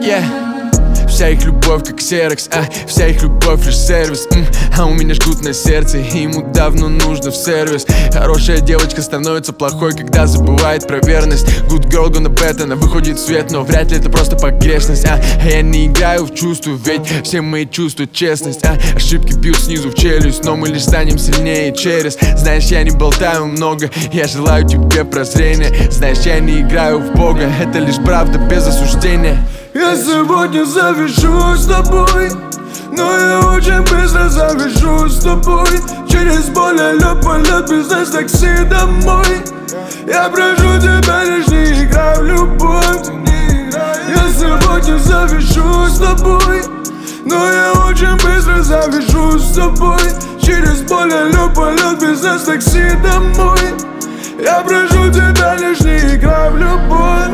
Yeah. Вся их любовь как ксерокс, вся их любовь лишь сервис. А у меня жгут на сердце, и ему давно нужно в сервис. Хорошая девочка становится плохой, когда забывает про верность. Good girl gonna bad, она выходит в свет, но вряд ли это просто погрешность. А я не играю в чувства, ведь все мои чувствуют честность. Ошибки бьют снизу в челюсть, но мы лишь станем сильнее через. Знаешь, я не болтаю много, я желаю тебе прозрения. Знаешь, я не играю в Бога, это лишь правда без осуждения. Я сегодня завяжу с тобой, но я очень быстро завяжу с тобой. Через более полет без нас такси домой. Я прошу тебя, лишь не играй в любовь. Я сегодня завяжу с тобой, но я очень быстро завяжу с тобой. Через более полет без нас такси домой. Я прошу тебя, лишь не играй в любовь.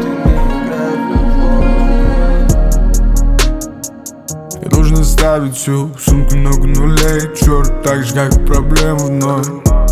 Нужно ставить всю сумку, много нулей, черт, так же как и проблема вновь.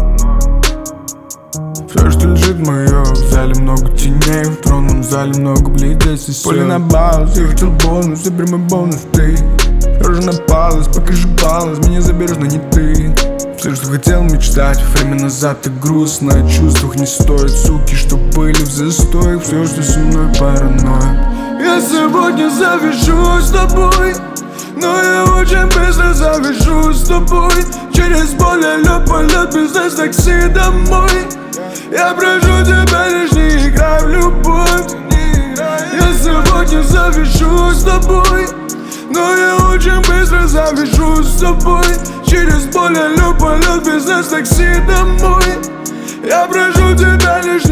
Все, что лежит мое, в зале много теней, в тронном зале много бледей. Поле на баланс, я хотел бонус, ты прямой бонус, ты рожа напалась, покажи баланс, меня заберешь, но не ты. Все, что хотел мечтать, время назад так грустно, о чувствах не стоит, суки, что были в застой. Все, что со мной паранойя. Я сегодня завяжу с тобой, но я очень быстро завяжу с тобой. Через более полет без нас такси домой. Я прошу тебя, лишь не играй в любовь. Я сегодня завяжу с тобой, но я очень быстро завяжу с тобой. Через более полет без нас такси домой. Я прошу тебя, лишь